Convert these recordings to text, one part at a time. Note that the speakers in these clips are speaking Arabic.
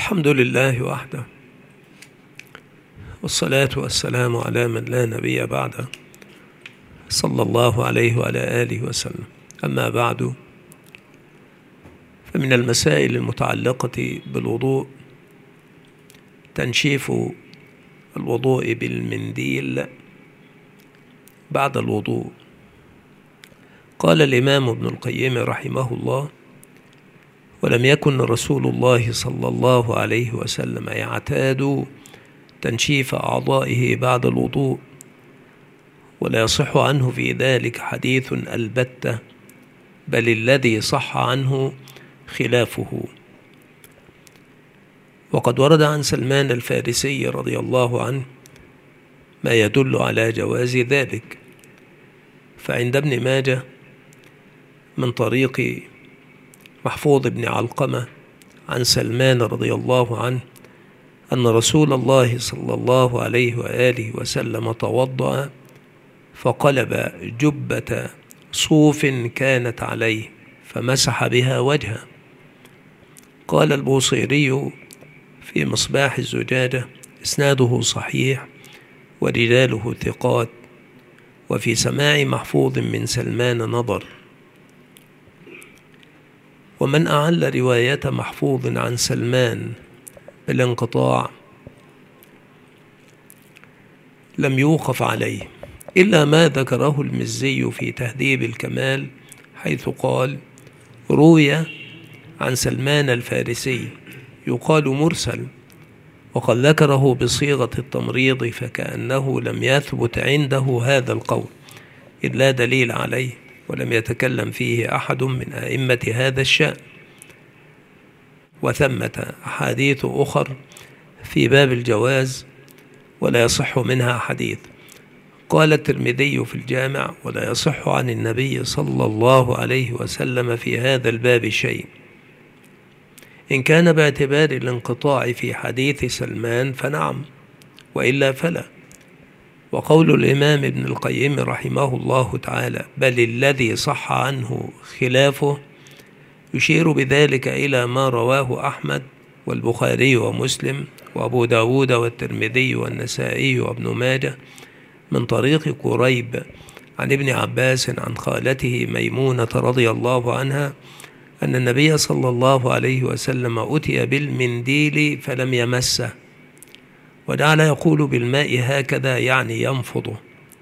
الحمد لله وحده، والصلاة والسلام على من لا نبي بعده، صلى الله عليه وعلى آله وسلم. أما بعد، فمن المسائل المتعلقة بالوضوء تنشيف الوضوء بالمنديل بعد الوضوء. قال الإمام ابن القيم رحمه الله: ولم يكن رسول الله صلى الله عليه وسلم يعتاد تنشيف أعضائه بعد الوضوء، ولا يصح عنه في ذلك حديث البتة، بل الذي صح عنه خلافه. وقد ورد عن سلمان الفارسي رضي الله عنه ما يدل على جواز ذلك، فعند ابن ماجه من طريق محفوظ بن علقمة عن سلمان رضي الله عنه أن رسول الله صلى الله عليه وآله وسلم توضأ فقلب جبة صوف كانت عليه فمسح بها وجهه. قال البوصيري في مصباح الزجاجة: إسناده صحيح ورجاله ثقات، وفي سماع محفوظ من سلمان نظر. ومن أعل رواية محفوظ عن سلمان بالانقطاع لم يوقف عليه، إلا ما ذكره المزي في تهذيب الكمال، حيث قال: روي عن سلمان الفارسي يقال مرسل، وقد ذكره بصيغة التمريض، فكأنه لم يثبت عنده هذا القول، إذ لا دليل عليه ولم يتكلم فيه أحد من أئمة هذا الشأن. وثمة أحاديث أخر في باب الجواز ولا يصح منها حديث. قال الترمذي في الجامع: ولا يصح عن النبي صلى الله عليه وسلم في هذا الباب شيء. إن كان باعتبار الانقطاع في حديث سلمان فنعم، وإلا فلا. وقول الإمام ابن القيم رحمه الله تعالى: بل الذي صح عنه خلافه، يشير بذلك إلى ما رواه أحمد والبخاري ومسلم وأبو داود والترمذي والنسائي وابن ماجه من طريق قريب عن ابن عباس عن خالته ميمونة رضي الله عنها أن النبي صلى الله عليه وسلم أتي بالمنديل فلم يمسه، وجعل يقول بالماء هكذا، يعني ينفضه.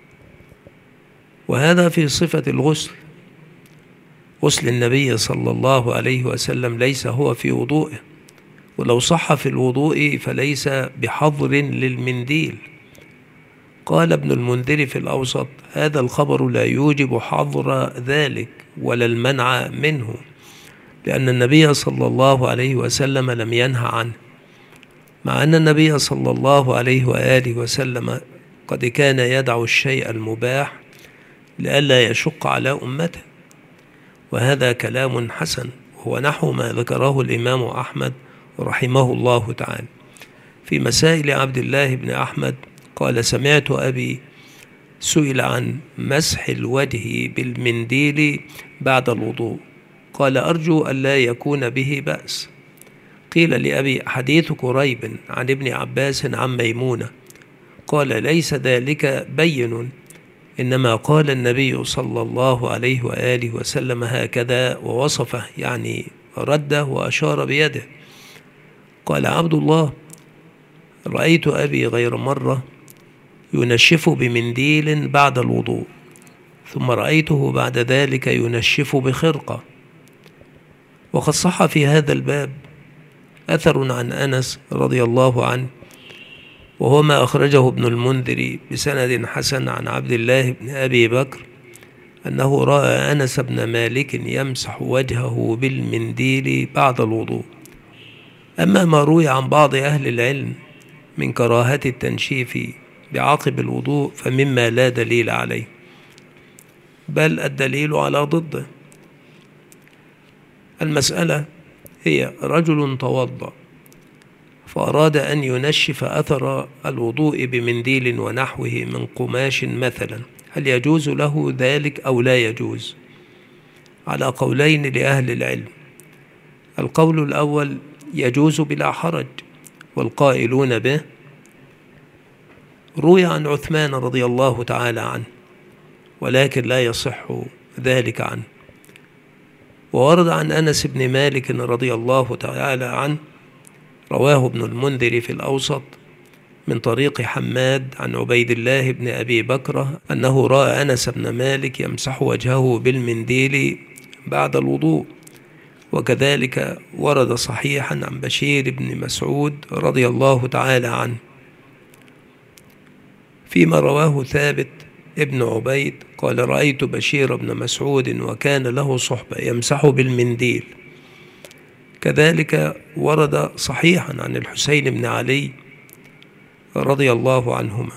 وهذا في صفة الغسل. غسل النبي صلى الله عليه وسلم ليس هو في وضوئه، ولو صح في الوضوء فليس بحظر للمنديل. قال ابن المنذر في الأوسط: هذا الخبر لا يوجب حظر ذلك ولا المنع منه، لأن النبي صلى الله عليه وسلم لم ينهى عنه، مع أن النبي صلى الله عليه وآله وسلم قد كان يدع الشيء المباح لئلا يشق على أمته. وهذا كلام حسن، وهو نحو ما ذكره الإمام أحمد رحمه الله تعالى في مسائل عبد الله بن أحمد. قال: سمعت أبي سئل عن مسح الوجه بالمنديل بعد الوضوء، قال: أرجو أن لا يكون به بأس. قيل لأبي: حديث قريب عن ابن عباس عن ميمونة، قال: ليس ذلك بين، إنما قال النبي صلى الله عليه وآله وسلم هكذا ووصفه، يعني رده وأشار بيده. قال عبد الله: رأيت أبي غير مرة ينشف بمنديل بعد الوضوء، ثم رأيته بعد ذلك ينشف بخرقة. وقد صح في هذا الباب أثر عن أنس رضي الله عنه، وهو ما أخرجه ابن المنذر بسند حسن عن عبد الله بن أبي بكر أنه رأى أنس بن مالك يمسح وجهه بالمنديل بعد الوضوء. أما ما روي عن بعض أهل العلم من كراهة التنشيف بعقب الوضوء فمما لا دليل عليه، بل الدليل على ضده. المسألة هي: رجل توضأ فأراد أن ينشف أثر الوضوء بمنديل ونحوه من قماش مثلا، هل يجوز له ذلك أو لا يجوز؟ على قولين لأهل العلم. القول الأول: يجوز بلا حرج، والقائلون به روي عن عثمان رضي الله تعالى عنه، ولكن لا يصح ذلك عنه. وورد عن أنس بن مالك رضي الله تعالى عنه، رواه ابن المنذر في الأوسط من طريق حماد عن عبيد الله بن أبي بكرة أنه رأى أنس بن مالك يمسح وجهه بالمنديل بعد الوضوء. وكذلك ورد صحيحا عن بشير بن مسعود رضي الله تعالى عنه فيما رواه ثابت ابن عبيد قال: رأيت بشير بن مسعود وكان له صحبة يمسح بالمنديل. كذلك ورد صحيحا عن الحسين بن علي رضي الله عنهما،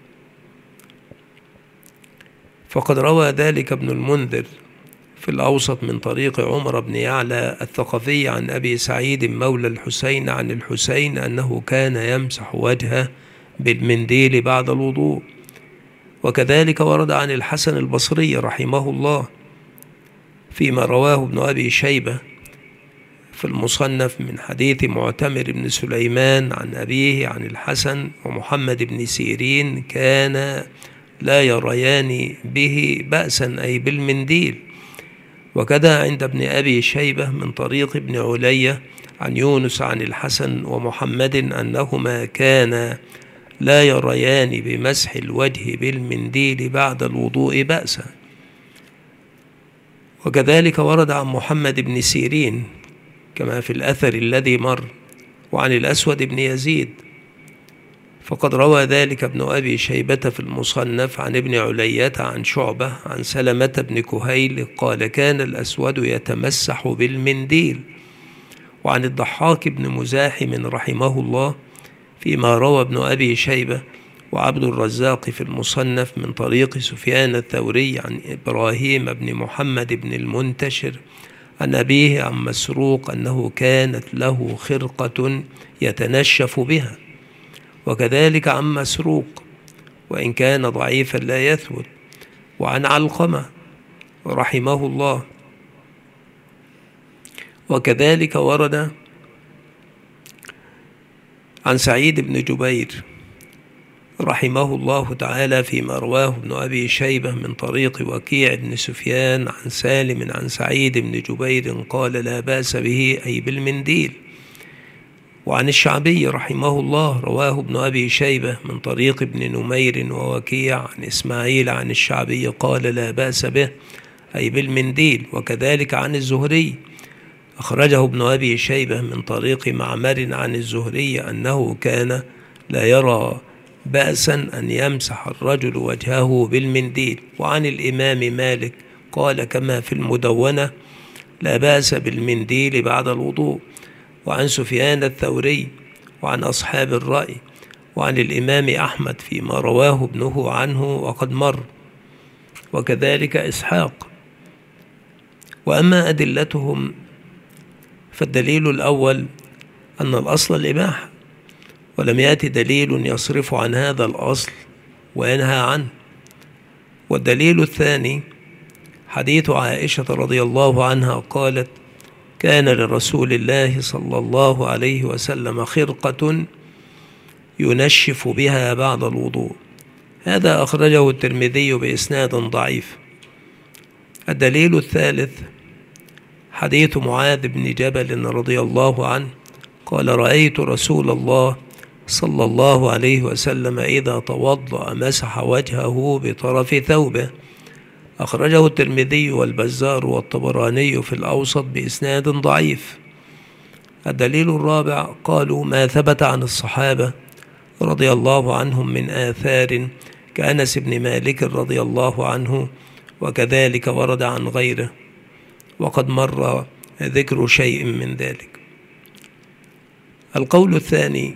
فقد روى ذلك ابن المنذر في الأوسط من طريق عمر بن يعلى الثقفي عن أبي سعيد مولى الحسين عن الحسين أنه كان يمسح وجهه بالمنديل بعد الوضوء. وكذلك ورد عن الحسن البصري رحمه الله فيما رواه ابن أبي شيبة في المصنف من حديث معتمر بن سليمان عن أبيه عن الحسن ومحمد بن سيرين كان لا يريان به بأسا أي بالمنديل. وكذا عند ابن أبي شيبة من طريق ابن علية عن يونس عن الحسن ومحمد أنهما كانا لا يريان بمسح الوجه بالمنديل بعد الوضوء بأسا. وكذلك ورد عن محمد بن سيرين كما في الأثر الذي مر، وعن الأسود بن يزيد، فقد روى ذلك ابن أبي شيبة في المصنف عن ابن علية عن شعبة عن سلمة بن كهيل قال: كان الأسود يتمسح بالمنديل. وعن الضحاك بن مزاحم رحمه الله فيما روى ابن أبي شيبة وعبد الرزاق في المصنف من طريق سفيان الثوري عن إبراهيم بن محمد بن المنتشر عن أبيه عن مسروق أنه كانت له خرقة يتنشف بها. وكذلك عن مسروق وإن كان ضعيفا لا يثبت. وعن علقمة رحمه الله. وكذلك ورد عن سعيد بن جبير رحمه الله تعالى فيما رواه ابن أبي شيبة من طريق وكيع بن سفيان عن سالم عن سعيد بن جبير قال: لا بأس به أي بالمنديل. وعن الشعبي رحمه الله رواه ابن أبي شيبة من طريق ابن نمير ووكيع عن إسماعيل عن الشعبي قال: لا بأس به أي بالمنديل. وكذلك عن الزهري أخرجه ابن أبي شيبة من طريق معمر عن الزهري أنه كان لا يرى بأسا أن يمسح الرجل وجهه بالمنديل. وعن الإمام مالك قال كما في المدونة: لا بأس بالمنديل بعد الوضوء. وعن سفيان الثوري وعن أصحاب الرأي وعن الإمام أحمد فيما رواه ابنه عنه وقد مر. وكذلك إسحاق. وأما أدلتهم فالدليل الأول أن الأصل الإباحة، ولم يأتي دليل يصرف عن هذا الأصل وينهى عنه. والدليل الثاني حديث عائشة رضي الله عنها قالت: كان لرسول الله صلى الله عليه وسلم خرقة ينشف بها بعد الوضوء. هذا أخرجه الترمذي بإسناد ضعيف. الدليل الثالث حديث معاذ بن جبل رضي الله عنه قال: رأيت رسول الله صلى الله عليه وسلم إذا توضأ مسح وجهه بطرف ثوبه. أخرجه الترمذي والبزار والطبراني في الأوسط بإسناد ضعيف. الدليل الرابع قالوا ما ثبت عن الصحابة رضي الله عنهم من آثار كأنس بن مالك رضي الله عنه، وكذلك ورد عن غيره وقد مر ذكر شيء من ذلك. القول الثاني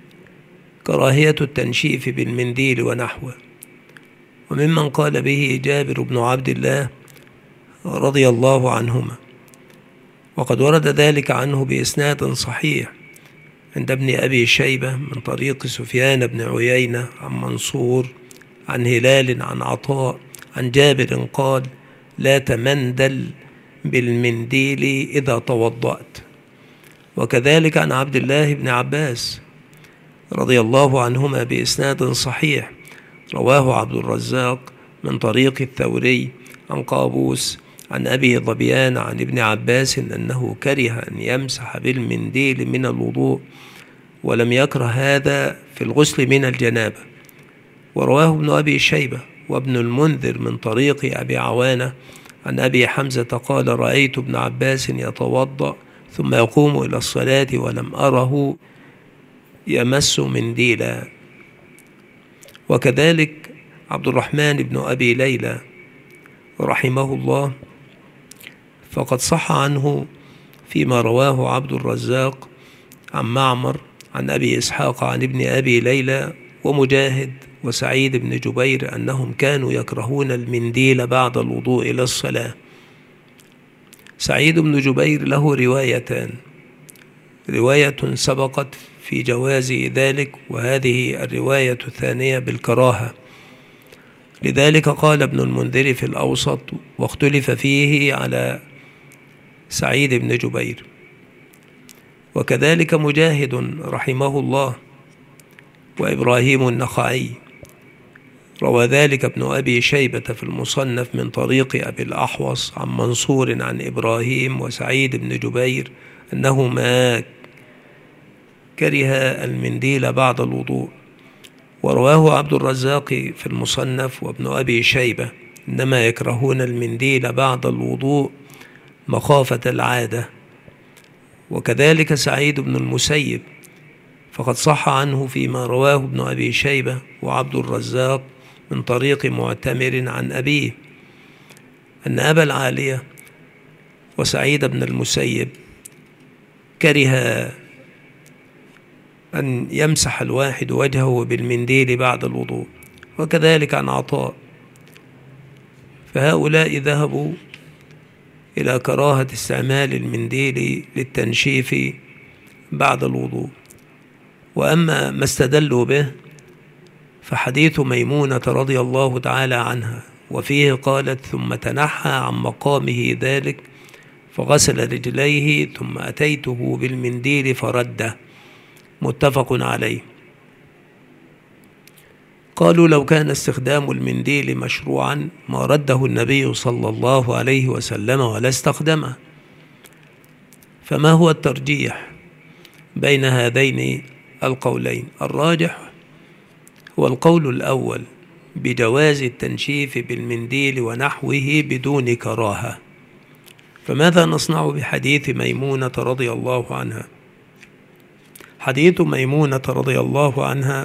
كراهية التنشيف بالمنديل ونحوه، وممن قال به جابر بن عبد الله رضي الله عنهما، وقد ورد ذلك عنه بإسناد صحيح عند ابن أبي شيبة من طريق سفيان بن عيينة عن منصور عن هلال عن عطاء عن جابر قال: لا تمندل بالمنديل إذا توضأت. وكذلك عن عبد الله بن عباس رضي الله عنهما بإسناد صحيح رواه عبد الرزاق من طريق الثوري عن قابوس عن أبي ظبيان عن ابن عباس أنه كره أن يمسح بالمنديل من الوضوء، ولم يكره هذا في الغسل من الجنابة. ورواه ابن أبي شيبة وابن المنذر من طريق أبي عوانة عن أبي حمزة قال: رأيت ابن عباس يتوضأ ثم يقوم إلى الصلاة ولم أره يمس منديلا. وكذلك عبد الرحمن بن أبي ليلى رحمه الله فقد صح عنه فيما رواه عبد الرزاق عن معمر عن أبي إسحاق عن ابن أبي ليلى ومجاهد وسعيد بن جبير أنهم كانوا يكرهون المنديل بعد الوضوء إلى الصلاة. سعيد بن جبير له روايتان: رواية سبقت في جواز ذلك، وهذه الرواية الثانية بالكراهة. لذلك قال ابن المنذر في الأوسط: واختلف فيه على سعيد بن جبير. وكذلك مجاهد رحمه الله وإبراهيم النخعي. روى ذلك ابن أبي شيبة في المصنف من طريق أبي الأحوص عن منصور عن إبراهيم وسعيد بن جبير أنهما كره المنديل بعد الوضوء. ورواه عبد الرزاق في المصنف وابن أبي شيبة إنما يكرهون المنديل بعد الوضوء مخافة العادة. وكذلك سعيد بن المسيب فقد صح عنه فيما رواه ابن أبي شيبة وعبد الرزاق من طريق معتمر عن أبيه أن أبا العالية وسعيد بن المسيب كره أن يمسح الواحد وجهه بالمنديل بعد الوضوء. وكذلك عن عطاء. فهؤلاء ذهبوا إلى كراهة استعمال المنديل للتنشيف بعد الوضوء. وأما ما استدلوا به فحديث ميمونة رضي الله تعالى عنها، وفيه قالت: ثم تنحى عن مقامه ذلك فغسل رجليه ثم أتيته بالمنديل فرده، متفق عليه. قالوا: لو كان استخدام المنديل مشروعا ما رده النبي صلى الله عليه وسلم ولا استخدمه. فما هو الترجيح بين هذين القولين؟ الراجح هو القول الأول بجواز التنشيف بالمنديل ونحوه بدون كراهة. فماذا نصنع بحديث ميمونة رضي الله عنها؟ حديث ميمونة رضي الله عنها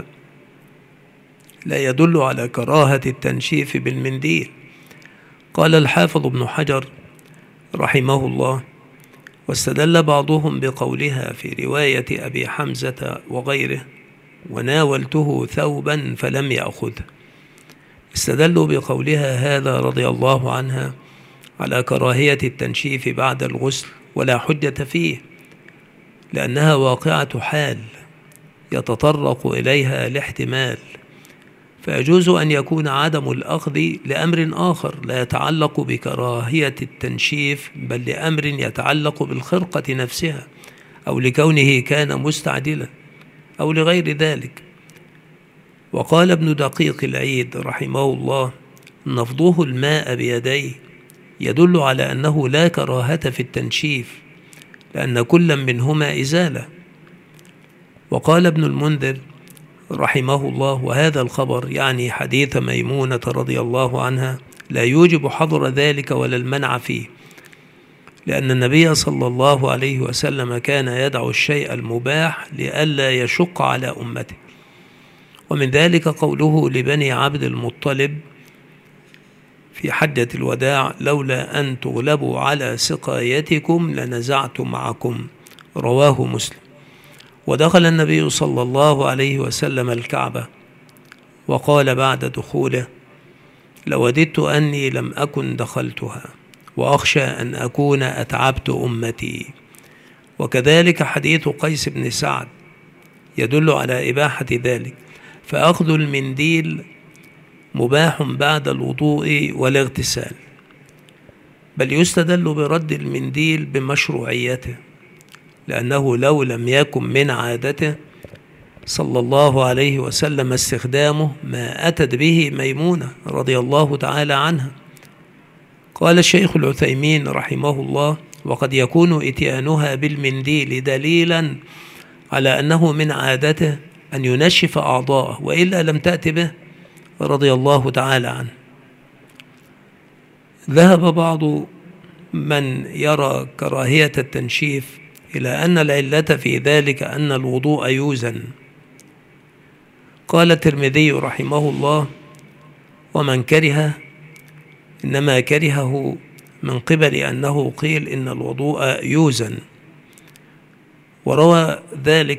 لا يدل على كراهة التنشيف بالمنديل. قال الحافظ ابن حجر رحمه الله: واستدل بعضهم بقولها في رواية أبي حمزة وغيره: وناولته ثوبا فلم يأخذه. استدلوا بقولها هذا رضي الله عنها على كراهية التنشيف بعد الغسل، ولا حجة فيه، لأنها واقعة حال يتطرق إليها الاحتمال، فيجوز أن يكون عدم الأخذ لأمر آخر لا يتعلق بكراهية التنشيف، بل لأمر يتعلق بالخرقة نفسها، أو لكونه كان مستعجلا، أو لغير ذلك. وقال ابن دقيق العيد رحمه الله: نفضه الماء بيديه يدل على أنه لا كراهة في التنشيف، لأن كل منهما إزالة. وقال ابن المنذر رحمه الله: وهذا الخبر يعني حديث ميمونة رضي الله عنها لا يوجب حظر ذلك ولا المنع فيه، لأن النبي صلى الله عليه وسلم كان يدع الشيء المباح لئلا يشق على أمته. ومن ذلك قوله لبني عبد المطلب في حجة الوداع: لولا أن تغلبوا على سقايتكم لنزعت معكم، رواه مسلم. ودخل النبي صلى الله عليه وسلم الكعبة وقال بعد دخوله: لوددت أني لم أكن دخلتها وأخشى أن أكون أتعبت أمتي. وكذلك حديث قيس بن سعد يدل على إباحة ذلك، فأخذ المنديل مباح بعد الوضوء والاغتسال، بل يستدل برد المنديل بمشروعيته. لأنه لو لم يكن من عادته صلى الله عليه وسلم استخدامه ما أتت به ميمونة رضي الله تعالى عنها. قال الشيخ العثيمين رحمه الله: وقد يكون إتيانها بالمنديل دليلا على أنه من عادته أن ينشف أعضاءه، وإلا لم تأت به رضي الله تعالى عنه. ذهب بعض من يرى كراهية التنشيف إلى أن العلة في ذلك أن الوضوء يوزن. قال الترمذي رحمه الله: ومن كره إنما كرهه من قبل أنه قيل إن الوضوء يوزن. وروى ذلك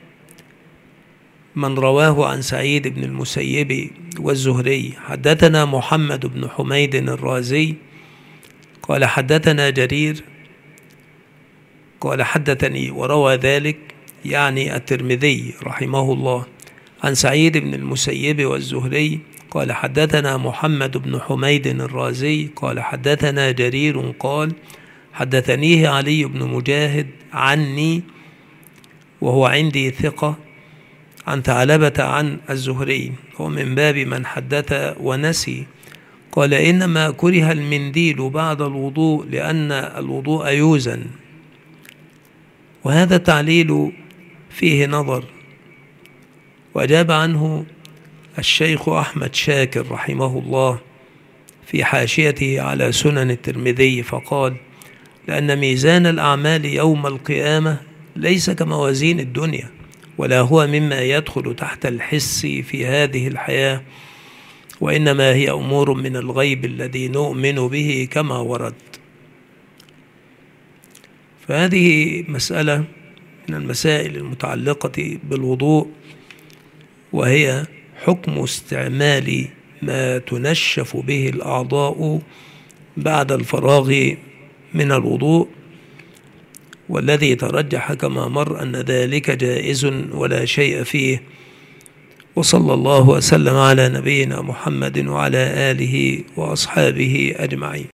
من رواه عن سعيد بن المسيب والزهري: حدثنا محمد بن حميد الرازي قال حدثنا جرير قال حدثني، وروى ذلك يعني الترمذي رحمه الله عن سعيد بن المسيب والزهري قال حدثنا محمد بن حميد الرازي قال حدثنا جرير قال حدثنيه علي بن مجاهد عني وهو عندي ثقة عن ثعلبة عن الزهري، ومن باب من حدث ونسي. قال إنما كره المنديل بعد الوضوء لأن الوضوء يوزن. وهذا التعليل فيه نظر، وأجاب عنه الشيخ أحمد شاكر رحمه الله في حاشيته على سنن الترمذي فقال: لأن ميزان الأعمال يوم القيامة ليس كموازين الدنيا، ولا هو مما يدخل تحت الحس في هذه الحياة، وإنما هي أمور من الغيب الذي نؤمن به كما ورد. فهذه مسألة من المسائل المتعلقة بالوضوء، وهي حكم استعمال ما تنشف به الأعضاء بعد الفراغ من الوضوء، والذي ترجح كما مر أن ذلك جائز ولا شيء فيه. وصلى الله وسلم على نبينا محمد وعلى آله وأصحابه أجمعين.